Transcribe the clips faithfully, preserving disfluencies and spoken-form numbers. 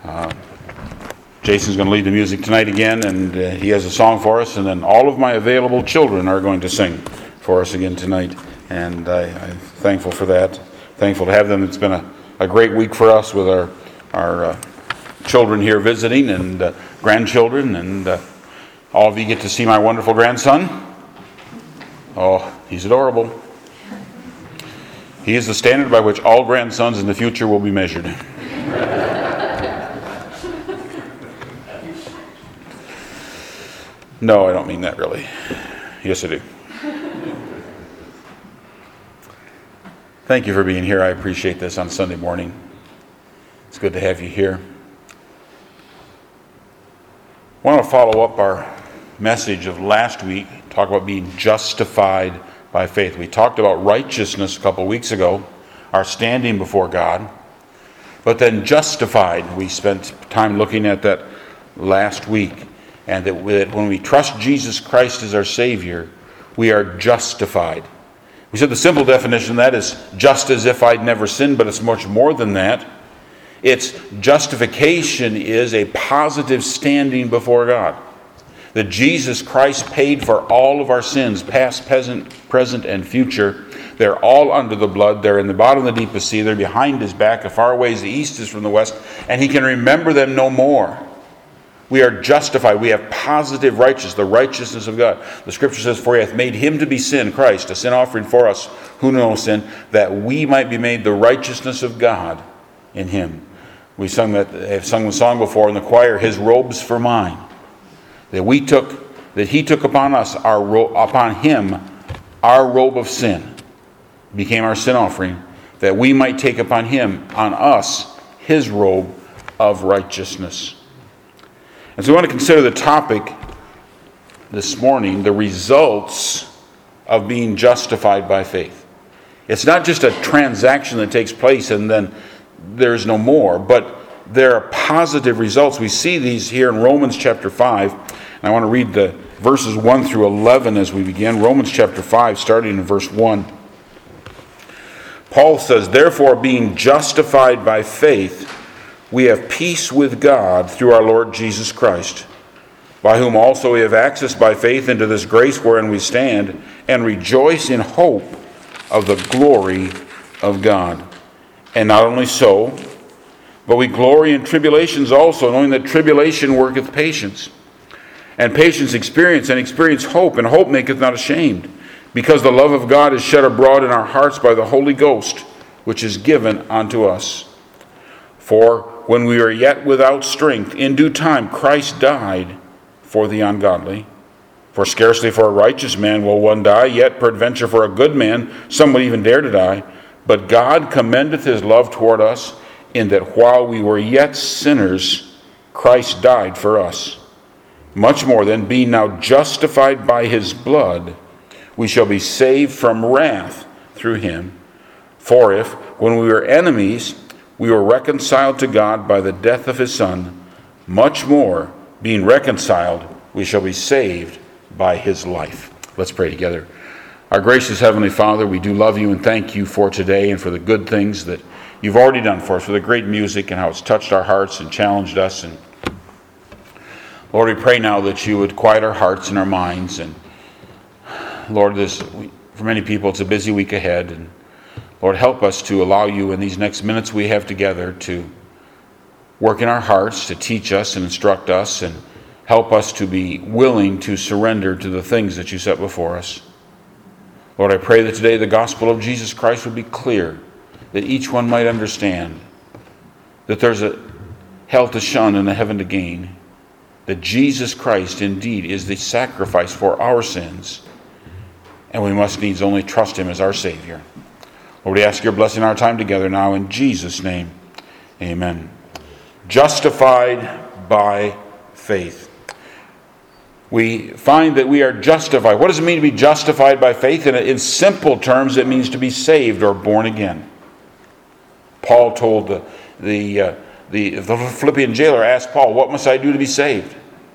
Uh, Jason's going to lead the music tonight again, and uh, he has a song for us, and then all of my available children are going to sing for us again tonight, and I, I'm thankful for that. Thankful to have them. It's been a, a great week for us with our, our uh, children here visiting, and uh, grandchildren, and uh, all of you get to see my wonderful grandson. Oh, he's adorable. He is the standard by which all grandsons in the future will be measured. No, I don't mean that really. Yes, I do. Thank you for being here. I appreciate this on Sunday morning. It's good to have you here. I want to follow up our message of last week, talk about being justified by faith. We talked about righteousness a couple of weeks ago, our standing before God, but then justified. We spent time looking at that last week, and that when we trust Jesus Christ as our Savior, we are justified. We said the simple definition of that is just as if I'd never sinned, but it's much more than that. It's justification is a positive standing before God. That Jesus Christ paid for all of our sins, past, present, present, and future. They're all under the blood. They're in the bottom of the deepest sea. They're behind his back, as far away as the east is from the west, and he can remember them no more. We are justified. We have positive righteousness, the righteousness of God. The Scripture says, "For he hath made him to be sin," Christ, a sin offering for us who know no sin, that we might be made the righteousness of God in him. We sung that, have sung the song before in the choir, "His robes for mine." That we took, that he took upon us, our ro- upon him, our robe of sin, became our sin offering, that we might take upon him, on us, his robe of righteousness. And so we want to consider the topic this morning, the results of being justified by faith. It's not just a transaction that takes place and then there's no more, but there are positive results. We see these here in Romans chapter five. And I want to read the verses one through eleven as we begin. Romans chapter five, starting in verse one. Paul says, "Therefore, being justified by faith, we have peace with God through our Lord Jesus Christ, by whom also we have access by faith into this grace wherein we stand, and rejoice in hope of the glory of God. And not only so, but we glory in tribulations also, knowing that tribulation worketh patience. And patience experience, and experience hope, and hope maketh not ashamed, because the love of God is shed abroad in our hearts by the Holy Ghost, which is given unto us. For when we were yet without strength, in due time Christ died for the ungodly. For scarcely for a righteous man will one die, yet peradventure for a good man some would even dare to die. But God commendeth his love toward us, in that while we were yet sinners, Christ died for us. Much more then, being now justified by his blood, we shall be saved from wrath through him. For if, when we were enemies, we were reconciled to God by the death of his Son, much more, being reconciled, we shall be saved by his life." Let's pray together. Our gracious Heavenly Father, we do love you and thank you for today and for the good things that you've already done for us, for the great music and how it's touched our hearts and challenged us. And Lord, we pray now that you would quiet our hearts and our minds. And Lord, this, for many people, it's a busy week ahead. And Lord, help us to allow you in these next minutes we have together to work in our hearts, to teach us and instruct us, and help us to be willing to surrender to the things that you set before us. Lord, I pray that today the gospel of Jesus Christ would be clear, that each one might understand that there's a hell to shun and a heaven to gain, that Jesus Christ indeed is the sacrifice for our sins, and we must needs only trust him as our Savior. Lord, we ask your blessing on our time together now in Jesus' name. Amen. Justified by faith. We find that we are justified. What does it mean to be justified by faith? In, in simple terms, it means to be saved or born again. Paul told the, the, uh, the, the Philippian jailer, asked Paul, "What must I do to be saved?"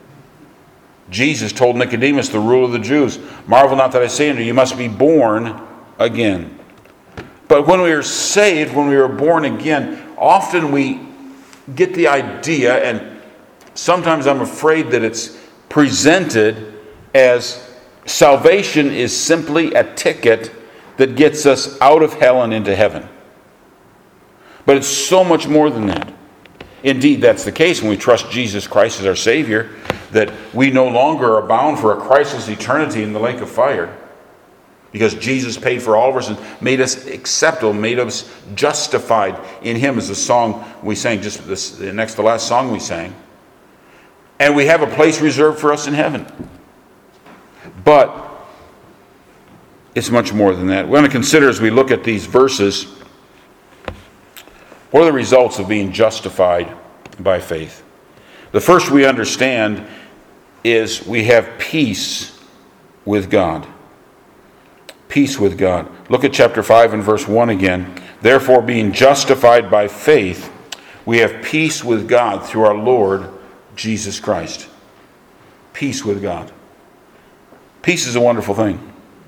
Jesus told Nicodemus, the ruler of the Jews, "Marvel not that I say unto you, you must be born again." But when we are saved, when we are born again, often we get the idea, and sometimes I'm afraid that it's presented as salvation is simply a ticket that gets us out of hell and into heaven. But it's so much more than that. Indeed, that's the case when we trust Jesus Christ as our Savior, that we no longer are bound for a Christless eternity in the lake of fire, because Jesus paid for all of our sins, made us acceptable, made us justified in Him, as the song we sang, just this, the next to last song we sang. And we have a place reserved for us in heaven. But it's much more than that. We're going to consider, as we look at these verses, what are the results of being justified by faith? The first we understand is we have peace with God. Peace with God. Look at chapter five and verse one again. Therefore, being justified by faith, we have peace with God through our Lord Jesus Christ. Peace with God. Peace is a wonderful thing.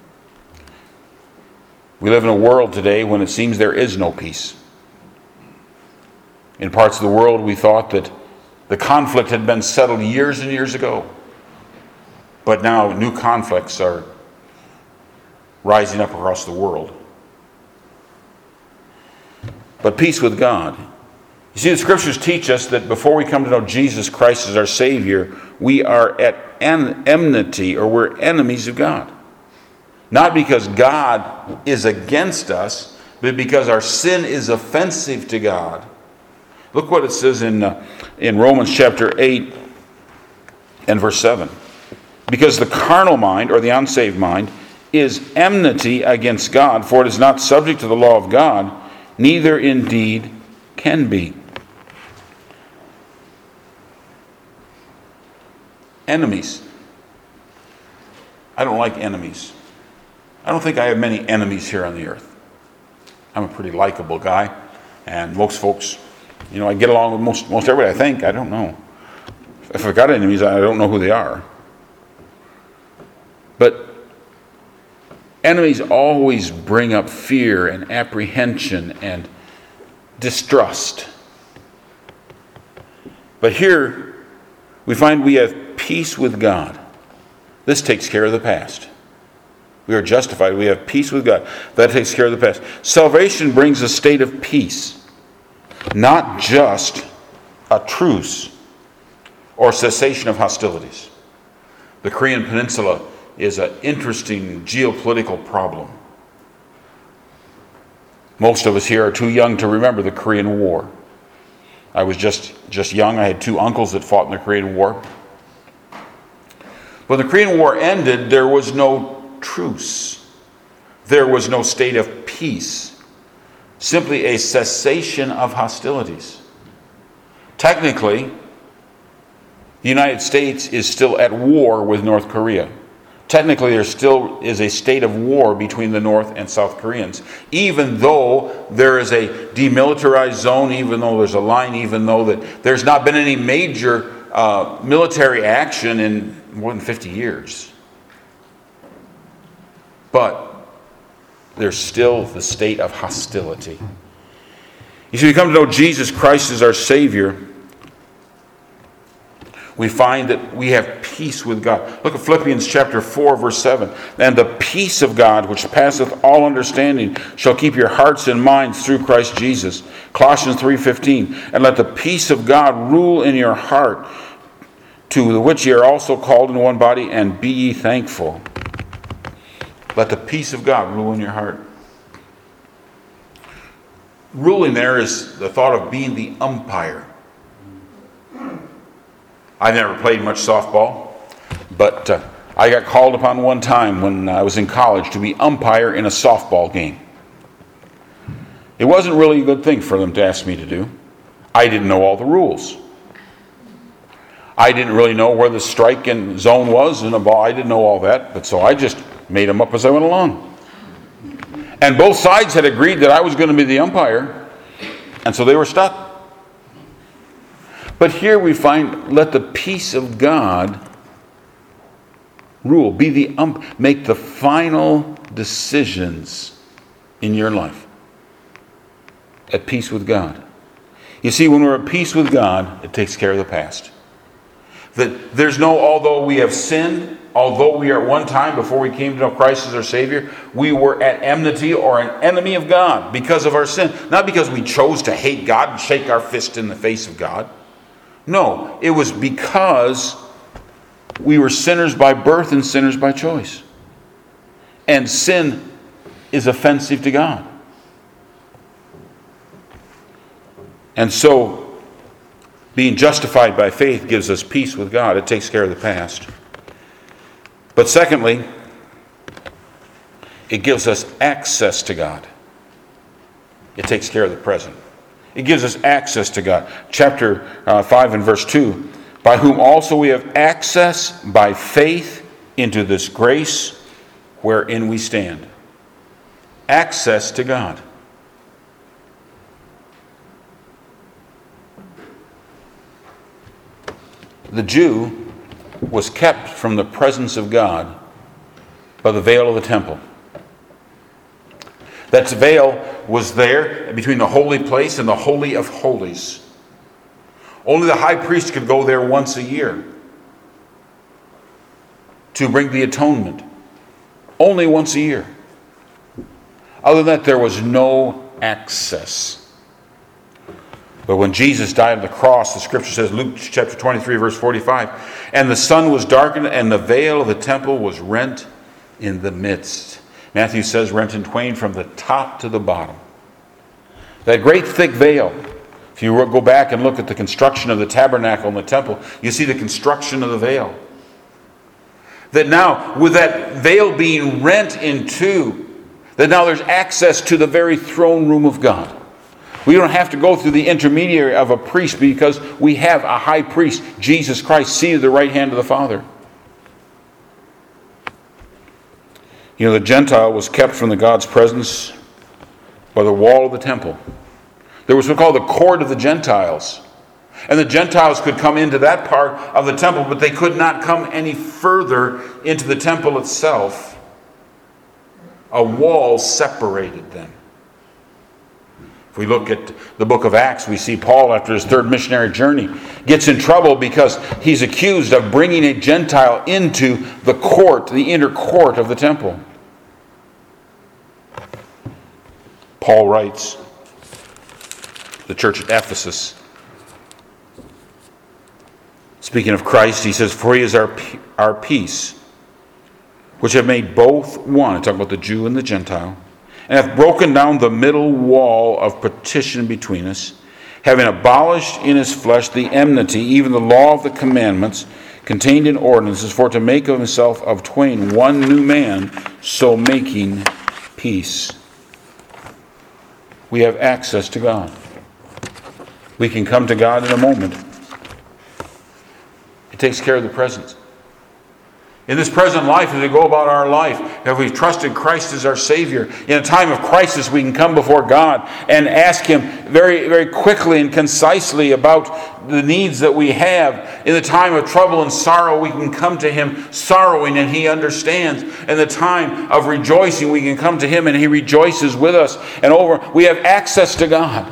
We live in a world today when it seems there is no peace. In parts of the world, we thought that the conflict had been settled years and years ago. But now new conflicts are rising up across the world. But peace with God. You see, the Scriptures teach us that before we come to know Jesus Christ as our Savior, we are at en- enmity, or we're enemies of God. Not because God is against us, but because our sin is offensive to God. Look what it says in, uh, in Romans chapter eight and verse seven. Because the carnal mind, or the unsaved mind, is enmity against God, for it is not subject to the law of God, neither indeed can be. Enemies. I don't like enemies. I don't think I have many enemies here on the earth. I'm a pretty likable guy, and most folks, you know, I get along with most, most everybody, I think. I don't know. If I've got enemies, I don't know who they are. But enemies always bring up fear and apprehension and distrust. But here we find we have peace with God. This takes care of the past. We are justified. We have peace with God. That takes care of the past. Salvation brings a state of peace, not just a truce or cessation of hostilities. The Korean Peninsula is an interesting geopolitical problem. Most of us here are too young to remember the Korean War. I was just, just young. I had two uncles that fought in the Korean War. When the Korean War ended, there was no truce. There was no state of peace. Simply a cessation of hostilities. Technically, the United States is still at war with North Korea. Technically, there still is a state of war between the North and South Koreans. Even though there is a demilitarized zone, even though there's a line, even though that there's not been any major uh, military action in more than fifty years. But there's still the state of hostility. You see, we come to know Jesus Christ as our Savior. We find that we have peace with God. Look at Philippians chapter four, verse seven. And the peace of God, which passeth all understanding, shall keep your hearts and minds through Christ Jesus. Colossians three fifteen. And let the peace of God rule in your heart, to the which ye are also called in one body, and be ye thankful. Let the peace of God rule in your heart. Ruling there is the thought of being the umpire. I've never played much softball, but uh, I got called upon one time when I was in college to be umpire in a softball game. It wasn't really a good thing for them to ask me to do. I didn't know all the rules. I didn't really know where the strike and zone was in a ball. I didn't know all that, but so I just made them up as I went along. And both sides had agreed that I was going to be the umpire, and so they were stuck. But here we find, let the peace of God rule. Be the ump, make the final decisions in your life at peace with God. You see, when we're at peace with God, it takes care of the past. That there's no, although we have sinned, although we are at one time, before we came to know Christ as our Savior, we were at enmity or an enemy of God because of our sin. Not because we chose to hate God and shake our fist in the face of God. No, it was because we were sinners by birth and sinners by choice. And sin is offensive to God. And so, being justified by faith gives us peace with God. It takes care of the past. But secondly, it gives us access to God. It takes care of the present. It gives us access to God. Chapter uh, five and verse two, by whom also we have access by faith into this grace wherein we stand. Access to God. The Jew was kept from the presence of God by the veil of the temple. That veil was there between the holy place and the Holy of Holies. Only the high priest could go there once a year to bring the atonement. Only once a year. Other than that, there was no access. But when Jesus died on the cross, the scripture says, Luke chapter twenty-three, verse forty-five, and the sun was darkened, and the veil of the temple was rent in the midst. Matthew says, rent in twain from the top to the bottom. That great thick veil. If you go back and look at the construction of the tabernacle and the temple, you see the construction of the veil. That now, with that veil being rent in two, that now there's access to the very throne room of God. We don't have to go through the intermediary of a priest because we have a high priest, Jesus Christ, seated at the right hand of the Father. You know, the Gentile was kept from the God's presence by the wall of the temple. There was what's called the court of the Gentiles. And the Gentiles could come into that part of the temple, but they could not come any further into the temple itself. A wall separated them. If we look at the book of Acts, we see Paul, after his third missionary journey, gets in trouble because he's accused of bringing a Gentile into the court, the inner court of the temple. Paul writes, the church at Ephesus, speaking of Christ, he says, for he is our, our peace, which have made both one, talking about the Jew and the Gentile, and hath broken down the middle wall of partition between us, having abolished in his flesh the enmity, even the law of the commandments contained in ordinances, for to make of himself of twain one new man, so making peace. We have access to God. We can come to God in a moment. It takes care of the present. In this present life, as we go about our life, if we've trusted Christ as our Savior, in a time of crisis, we can come before God and ask Him very, very quickly and concisely about the needs that we have. In the time of trouble and sorrow, we can come to Him sorrowing and He understands. In the time of rejoicing, we can come to Him and He rejoices with us. And over, we have access to God.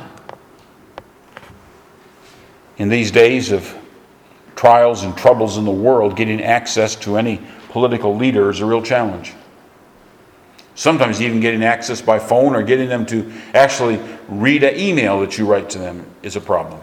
In these days of trials and troubles in the world, getting access to any political leader is a real challenge. Sometimes even getting access by phone or getting them to actually read an email that you write to them is a problem.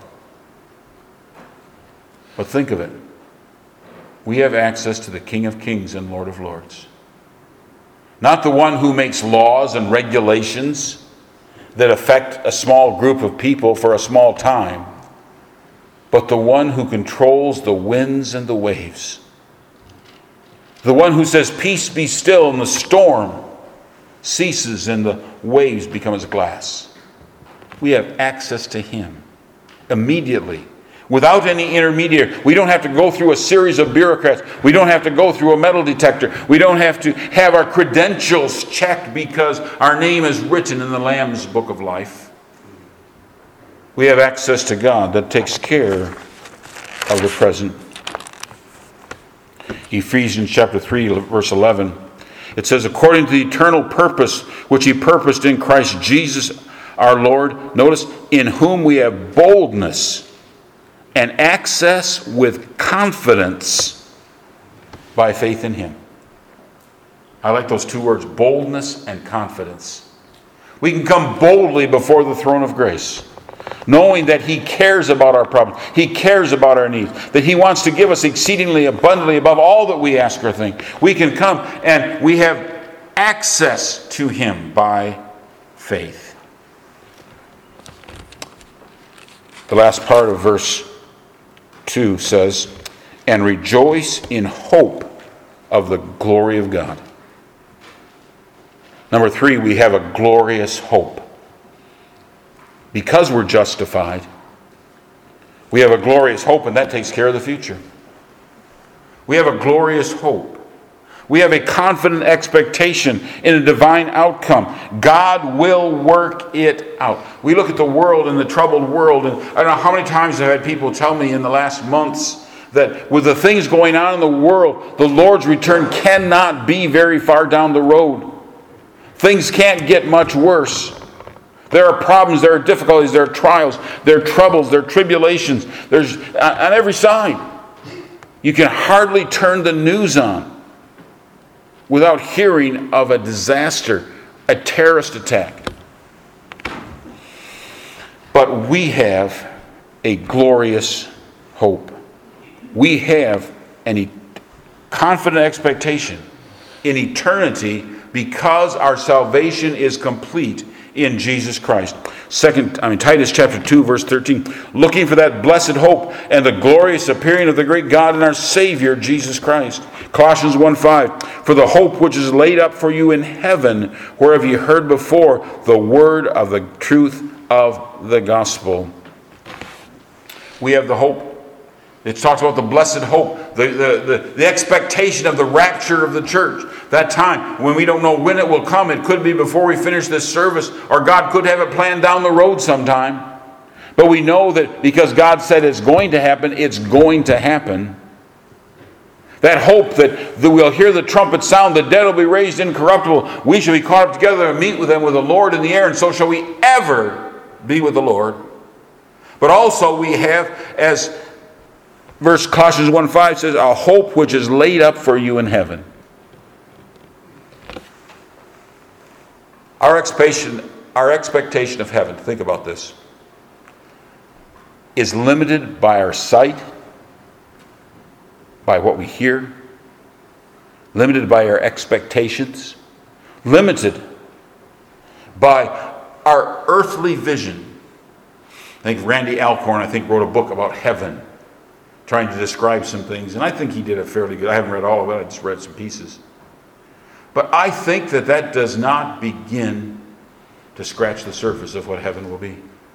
But think of it. We have access to the King of Kings and Lord of Lords. Not the one who makes laws and regulations that affect a small group of people for a small time, but the one who controls the winds and the waves. The one who says, peace be still, and the storm ceases and the waves become as glass. We have access to Him immediately, without any intermediary. We don't have to go through a series of bureaucrats. We don't have to go through a metal detector. We don't have to have our credentials checked because our name is written in the Lamb's Book of Life. We have access to God that takes care of the present. Ephesians chapter three, verse eleven. It says, according to the eternal purpose which He purposed in Christ Jesus, our Lord, notice, in whom we have boldness and access with confidence by faith in him. I like those two words, boldness and confidence. We can come boldly before the throne of grace, knowing that he cares about our problems. He cares about our needs. That he wants to give us exceedingly abundantly above all that we ask or think. We can come and we have access to him by faith. The last part of verse two says, and rejoice in hope of the glory of God. Number three, we have a glorious hope. Because we're justified, we have a glorious hope, and that takes care of the future. We have a glorious hope. We have a confident expectation in a divine outcome. God will work it out. We look at the world and the troubled world, and I don't know how many times I've had people tell me in the last months that with the things going on in the world, the Lord's return cannot be very far down the road. Things can't get much worse. There are problems, there are difficulties, there are trials, there are troubles, there are tribulations. There's on every side. You can hardly turn the news on without hearing of a disaster, a terrorist attack. But we have a glorious hope. We have a confident expectation in eternity because our salvation is complete in Jesus Christ. Second, I mean Titus chapter two, verse thirteen, looking for that blessed hope and the glorious appearing of the great God and our Savior, Jesus Christ. Colossians one five, for the hope which is laid up for you in heaven, whereof you heard before the word of the truth of the gospel. We have the hope. It talks about the blessed hope, the, the, the, the expectation of the rapture of the church. That time when we don't know when it will come. It could be before we finish this service, or God could have it planned down the road sometime. But we know that because God said it's going to happen, it's going to happen. That hope that, that we'll hear the trumpet sound, the dead will be raised incorruptible, we shall be caught up together and meet with them with the Lord in the air, and so shall we ever be with the Lord. But also we have, as verse Colossians one five says, a hope which is laid up for you in heaven. Our expectation, our expectation of heaven, think about this, is limited by our sight, by what we hear, limited by our expectations, limited by our earthly vision. I think Randy Alcorn, I think, wrote a book about heaven, trying to describe some things, and I think he did a fairly good. I haven't read all of it, I just read some pieces. But I think that that does not begin to scratch the surface of what heaven will be.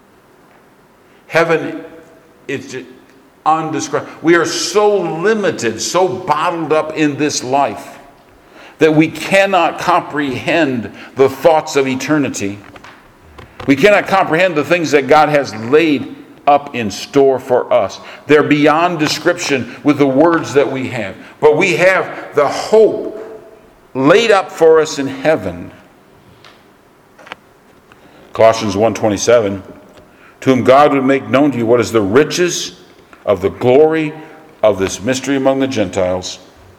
Heaven is undescribable. We are so limited, so bottled up in this life that we cannot comprehend the thoughts of eternity. We cannot comprehend the things that God has laid up in store for us. They're beyond description with the words that we have. But we have the hope laid up for us in heaven. Colossians one twenty-seven, to whom God would make known to you what is the riches of the glory of this mystery among the Gentiles,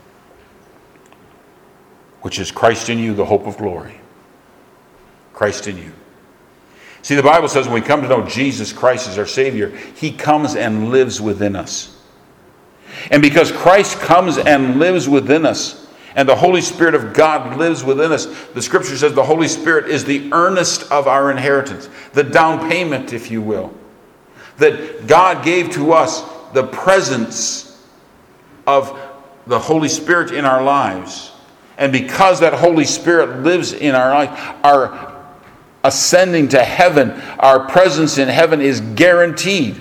which is Christ in you, the hope of glory. Christ in you. See, the Bible says when we come to know Jesus Christ as our Savior, He comes and lives within us. And because Christ comes and lives within us, and the Holy Spirit of God lives within us, the Scripture says the Holy Spirit is the earnest of our inheritance, the down payment, if you will. That God gave to us the presence of the Holy Spirit in our lives. And because that Holy Spirit lives in our life, our ascending to heaven, our presence in heaven is guaranteed.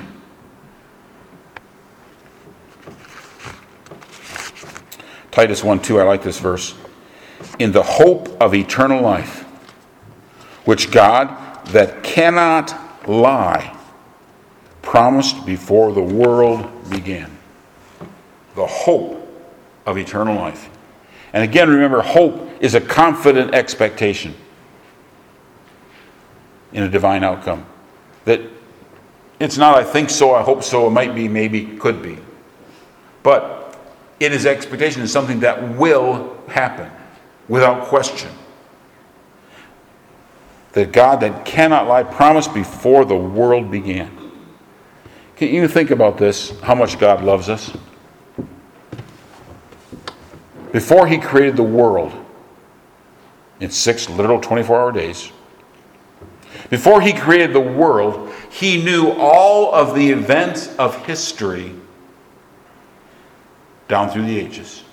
Titus one two, I like this verse. In the hope of eternal life, which God, that cannot lie, promised before the world began. The hope of eternal life. And again, remember, hope is a confident expectation. in a divine outcome. That it's not I think so, I hope so, it might be, maybe, could be. But it is expectation, is something that will happen without question. The God that cannot lie promised before the world began. Can you think about this, how much God loves us? Before he created the world in six literal twenty-four hour days, before he created the world, he knew all of the events of history down through the ages.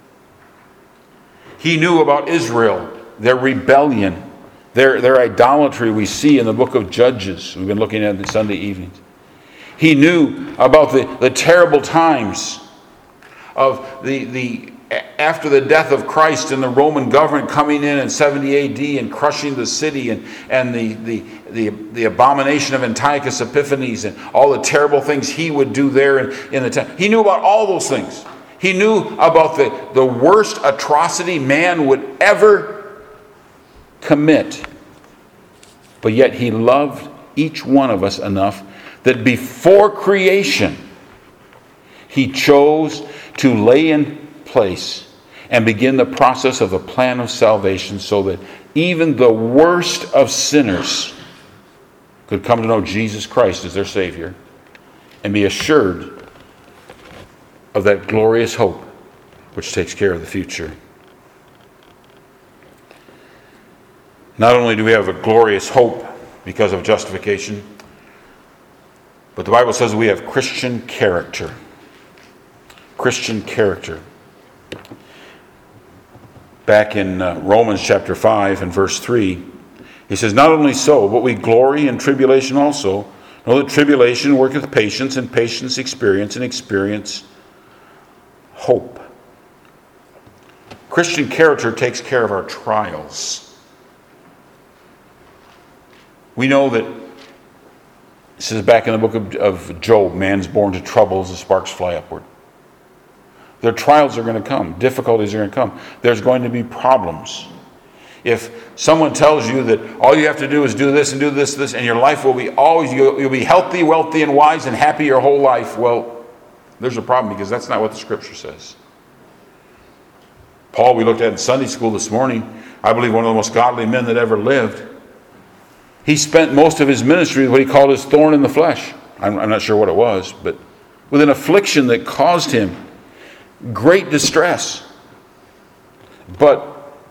He knew about Israel, their rebellion, their, their idolatry we see in the book of Judges. We've been looking at it Sunday evenings. He knew about the, the terrible times of the, the after the death of Christ and the Roman government coming in in seventy A D and crushing the city, and, and the, the, the, the abomination of Antiochus Epiphanes and all the terrible things he would do there in, in the temple. He knew about all those things. He knew about the, the worst atrocity man would ever commit. But yet he loved each one of us enough that before creation, he chose to lay in place and begin the process of the plan of salvation so that even the worst of sinners could come to know Jesus Christ as their Savior and be assured of that glorious hope which takes care of the future. Not only do we have a glorious hope because of justification, but the Bible says we have Christian character. Christian character. Back in uh, Romans chapter five and verse three, he says, not only so, but we glory in tribulation also. Know that tribulation worketh patience, and patience experience, and experience hope. Christian character takes care of our trials. We know that, it says back in the book of, of Job, man's born to trouble as the sparks fly upward. Their trials are going to come. Difficulties are going to come. There's going to be problems. If someone tells you that all you have to do is do this and do this, this, and your life will be always, you'll, you'll be healthy, wealthy, and wise, and happy your whole life, well, there's a problem, because that's not what the Scripture says. Paul, we looked at in Sunday school this morning, I believe one of the most godly men that ever lived. He spent most of his ministry with what he called his thorn in the flesh. I'm, I'm not sure what it was, but with an affliction that caused him great distress. But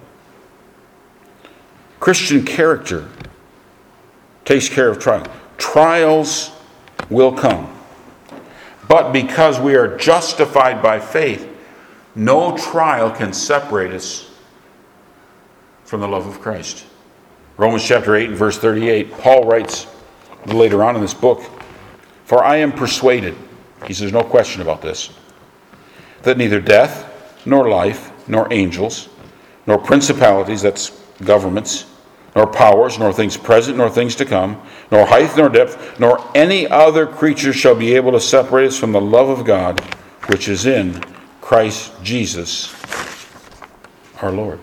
Christian character takes care of trials. Trials will come. But because we are justified by faith, no trial can separate us from the love of Christ. Romans chapter eight and verse thirty-eight, Paul writes later on in this book, for I am persuaded, he says, no question about this, that neither death, nor life, nor angels, nor principalities, that's governments, nor powers, nor things present, nor things to come, nor height, nor depth, nor any other creature shall be able to separate us from the love of God, which is in Christ Jesus our Lord.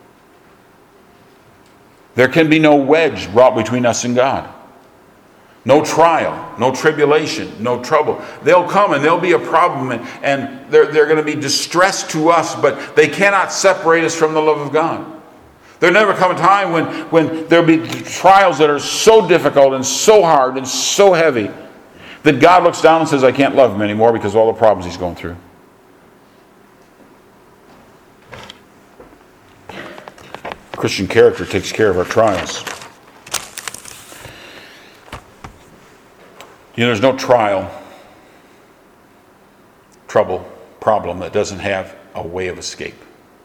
There can be no wedge brought between us and God. No trial, no tribulation, no trouble. They'll come and there'll be a problem, and, and they're, they're going to be distress to us, but they cannot separate us from the love of God. There'll never come a time when, when there'll be trials that are so difficult and so hard and so heavy that God looks down and says, I can't love him anymore because of all the problems he's going through. Christian character takes care of our trials. You know, there's no trial, trouble, problem that doesn't have a way of escape.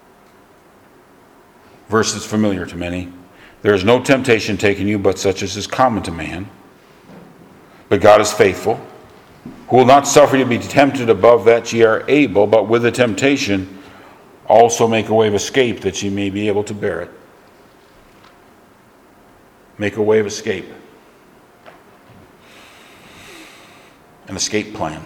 Verse that's familiar to many. There is no temptation taken you but such as is common to man. But God is faithful, who will not suffer you to be tempted above that ye are able, but with the temptation also make a way of escape that ye may be able to bear it. Make a way of escape. An escape plan.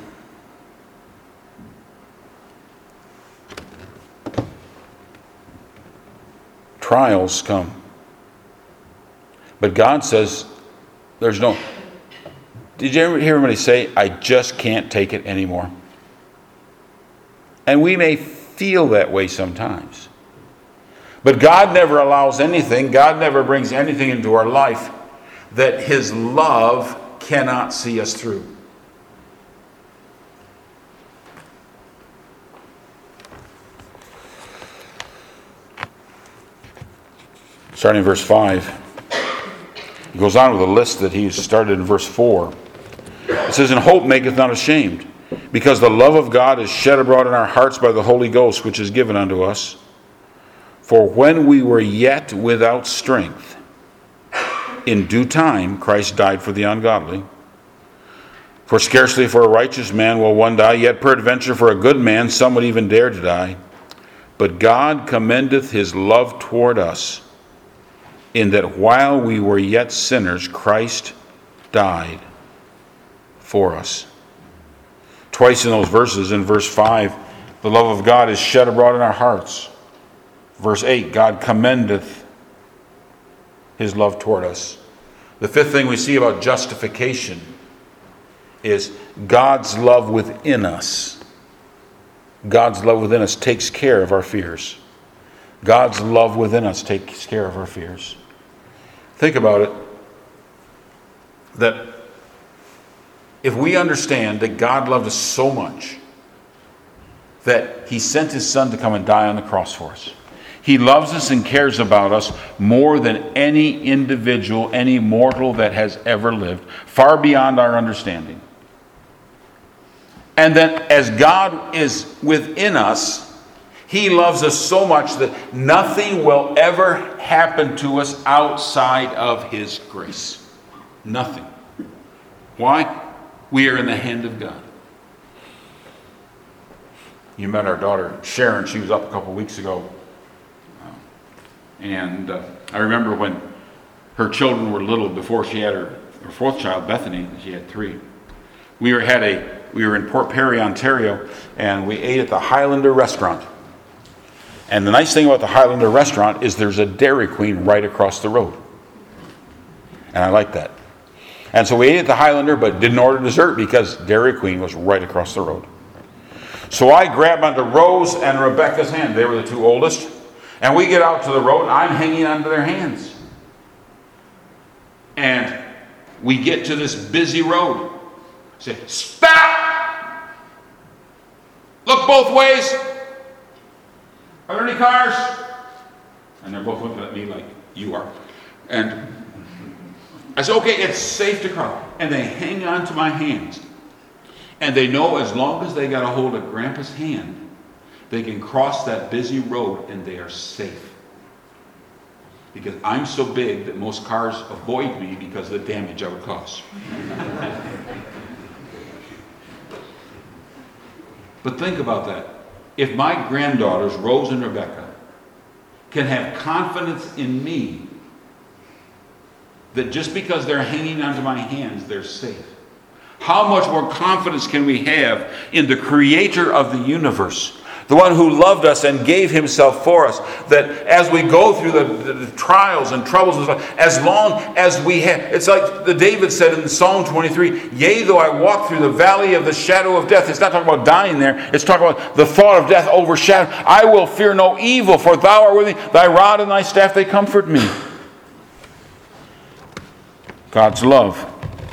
Trials come. But God says there's no... Did you ever hear anybody say, I just can't take it anymore? And we may feel that way sometimes. But God never allows anything, God never brings anything into our life that His love cannot see us through. Starting in verse five. He goes on with a list that he started in verse four. It says, "And hope maketh not ashamed, because the love of God is shed abroad in our hearts by the Holy Ghost, which is given unto us. For when we were yet without strength, in due time Christ died for the ungodly. For scarcely for a righteous man will one die, yet peradventure for a good man some would even dare to die. But God commendeth His love toward us, in that while we were yet sinners, Christ died for us." Twice in those verses, in verse five, the love of God is shed abroad in our hearts. Verse eight, God commendeth His love toward us. The fifth thing we see about justification is God's love within us. God's love within us takes care of our fears. God's love within us takes care of our fears. Think about it, that if we understand that God loved us so much that He sent His Son to come and die on the cross for us. He loves us and cares about us more than any individual, any mortal that has ever lived, far beyond our understanding. And then as God is within us, He loves us so much that nothing will ever happen to us outside of His grace. Nothing. Why? We are in the hand of God. You met our daughter Sharon. She was up a couple weeks ago. And uh, I remember when her children were little, before she had her, her fourth child, Bethany, she had three. We were, had a, we were in Port Perry, Ontario, and we ate at the Highlander restaurant. And the nice thing about the Highlander restaurant is there's a Dairy Queen right across the road. And I like that. And so we ate at the Highlander, but didn't order dessert because Dairy Queen was right across the road. So I grabbed onto Rose and Rebecca's hand. They were the two oldest. And we get out to the road, and I'm hanging onto their hands. And we get to this busy road. I say, "Stop! Look both ways. Are there any cars?" And they're both looking at me like, "You are." And I said, "Okay, it's safe to cross." And they hang on to my hands. And they know as long as they got a hold of Grandpa's hand, they can cross that busy road and they are safe. Because I'm so big that most cars avoid me because of the damage I would cause. But think about that. If my granddaughters, Rose and Rebecca, can have confidence in me that just because they're hanging onto my hands, they're safe, how much more confidence can we have in the Creator of the universe, the one who loved us and gave Himself for us, that as we go through the, the, the trials and troubles and stuff, as long as we have, it's like the David said in Psalm twenty-three, "Yea, though I walk through the valley of the shadow of death." It's not talking about dying there. It's talking about the thought of death overshadowed. "I will fear no evil, for Thou art with me. Thy rod and Thy staff, they comfort me." God's love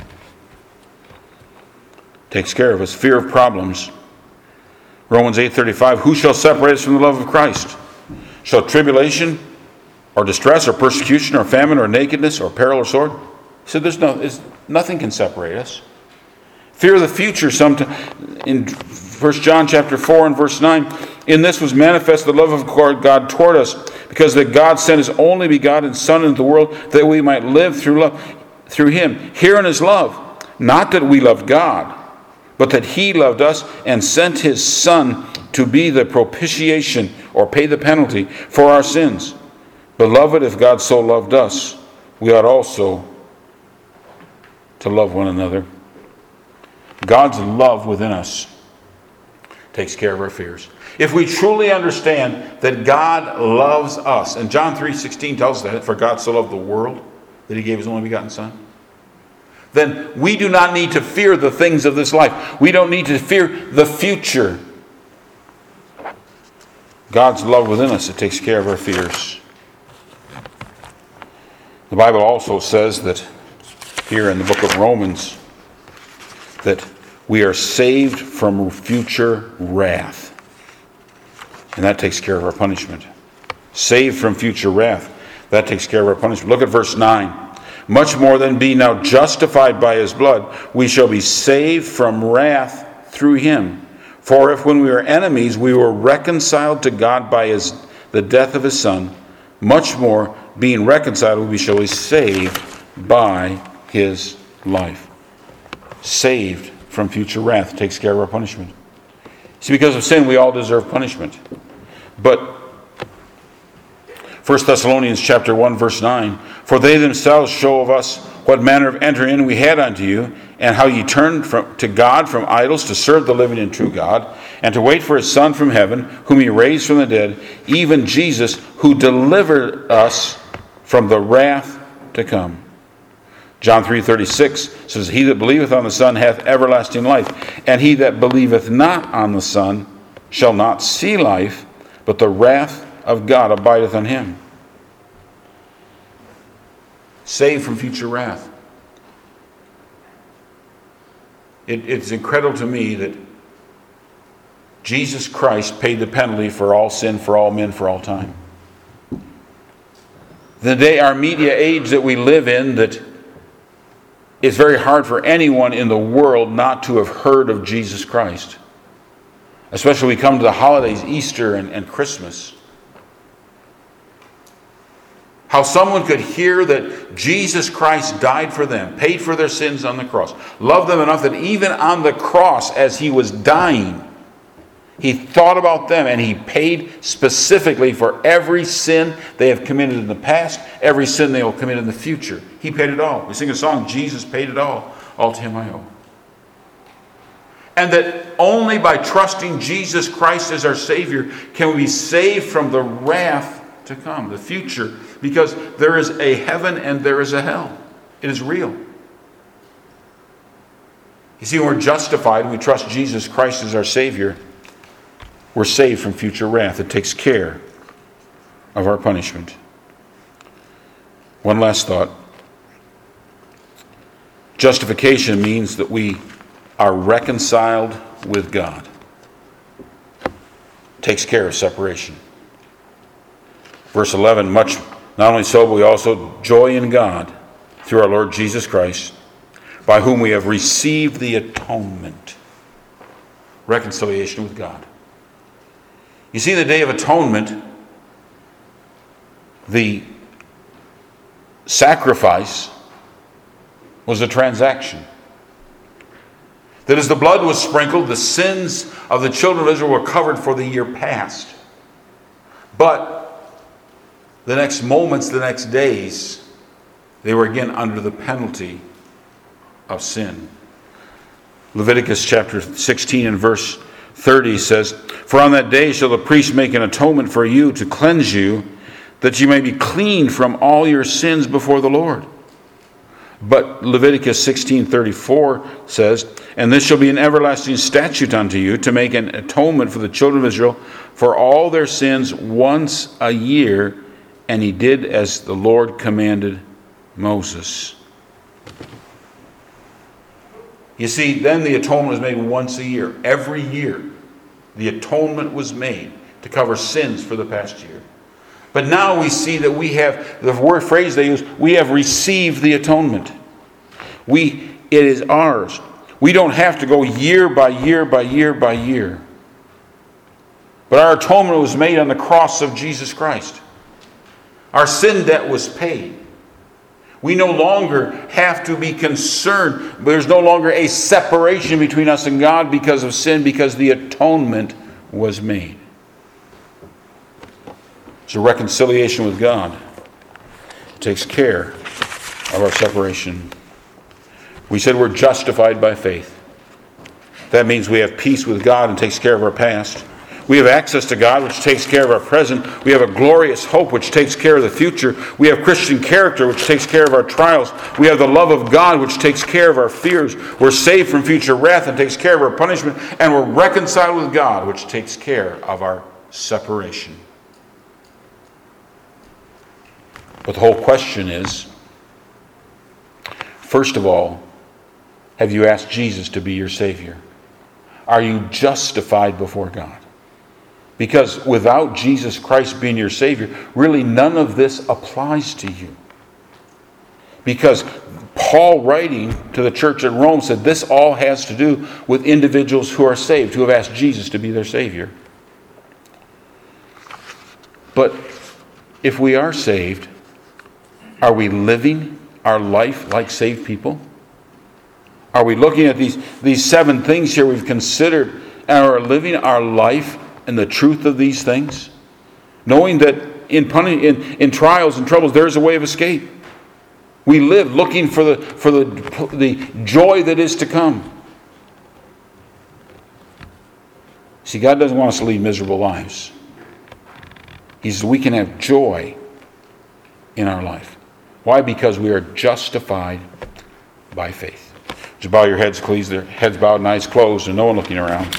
takes care of us. Fear of problems. Romans eight thirty-five, "Who shall separate us from the love of Christ? Shall tribulation or distress or persecution or famine or nakedness or peril or sword?" He said, "There's no, it's, nothing can separate us." Fear of the future. Sometime, in First John chapter four and verse nine, "In this was manifest the love of God toward us, because that God sent His only begotten Son into the world, that we might live through love, through Him." Herein is love, not that we loved God, but that He loved us and sent His Son to be the propitiation, or pay the penalty, for our sins. Beloved, if God so loved us, we ought also to love one another. God's love within us takes care of our fears. If we truly understand that God loves us, and John three sixteen tells us that, "For God so loved the world that He gave His only begotten Son." then we do not need to fear the things of this life. We don't need to fear the future. God's love within us, it takes care of our fears. The Bible also says that here in the book of Romans that we are saved from future wrath. And that takes care of our punishment. Saved from future wrath. That takes care of our punishment. Look at verse nine. Much more than being now justified by his blood, we shall be saved from wrath through him. For if when we were enemies, we were reconciled to God by his, the death of his Son, much more, being reconciled, we shall be saved by his life. Saved from future wrath takes care of our punishment. See, because of sin, we all deserve punishment. But First Thessalonians chapter one, verse nine, for they themselves show of us what manner of entering in we had unto you, and how ye turned from, to God from idols to serve the living and true God, and to wait for his Son from heaven, whom he raised from the dead, even Jesus, who delivered us from the wrath to come. John three thirty-six says, he that believeth on the Son hath everlasting life, and he that believeth not on the Son shall not see life, but the wrath of God abideth on him. Saved from future wrath. It, it's incredible to me that Jesus Christ paid the penalty for all sin, for all men, for all time. The day, our media age that we live in, that it's very hard for anyone in the world not to have heard of Jesus Christ. Especially when we come to the holidays, Easter and, and Christmas. How someone could hear that Jesus Christ died for them, paid for their sins on the cross, loved them enough that even on the cross as he was dying, he thought about them and he paid specifically for every sin they have committed in the past, every sin they will commit in the future. He paid it all. We sing a song, Jesus paid it all. All to him I owe. And that only by trusting Jesus Christ as our Savior can we be saved from the wrath to come, the future, because there is a heaven and there is a hell. It is real. You see, when we're justified, we trust Jesus Christ as our Savior, we're saved from future wrath. It takes care of our punishment. One last thought. Justification means that we are reconciled with God. It takes care of separation. Verse eleven, much not only so, but we also joy in God through our Lord Jesus Christ, by whom we have received the atonement. Reconciliation with God. You see, the Day of Atonement, the sacrifice was a transaction. That as the blood was sprinkled, the sins of the children of Israel were covered for the year past. But the next moments, the next days, they were again under the penalty of sin. Leviticus chapter sixteen and verse thirty says, for on that day shall the priest make an atonement for you to cleanse you, that you may be clean from all your sins before the Lord. But Leviticus sixteen thirty-four says, and this shall be an everlasting statute unto you, to make an atonement for the children of Israel for all their sins once a year. And he did as the Lord commanded Moses. You see, then the atonement was made once a year. Every year, the atonement was made to cover sins for the past year. But now we see that we have, the word phrase they use, we have received the atonement. We, it is ours. We don't have to go year by year by year by year. But our atonement was made on the cross of Jesus Christ. Our sin debt was paid. We no longer have to be concerned. There's no longer a separation between us and God because of sin, because the atonement was made. It's a reconciliation with God. It takes care of our separation. We said we're justified by faith. That means we have peace with God and takes care of our past. We have access to God, which takes care of our present. We have a glorious hope, which takes care of the future. We have Christian character, which takes care of our trials. We have the love of God, which takes care of our fears. We're saved from future wrath and takes care of our punishment. And we're reconciled with God, which takes care of our separation. But the whole question is, first of all, have you asked Jesus to be your Savior? Are you justified before God? Because without Jesus Christ being your Savior, really none of this applies to you. Because Paul, writing to the church at Rome, said this all has to do with individuals who are saved, who have asked Jesus to be their Savior. But if we are saved, are we living our life like saved people? Are we looking at these, these seven things here we've considered and are living our life in the truth of these things? Knowing that in, puni- in, in trials and troubles there is a way of escape. We live looking for the, for the, the joy that is to come. See, God doesn't want us to lead miserable lives. He says we can have joy in our life. Why? Because we are justified by faith. Would you bow your heads, please? Their heads bowed and eyes closed and no one looking around.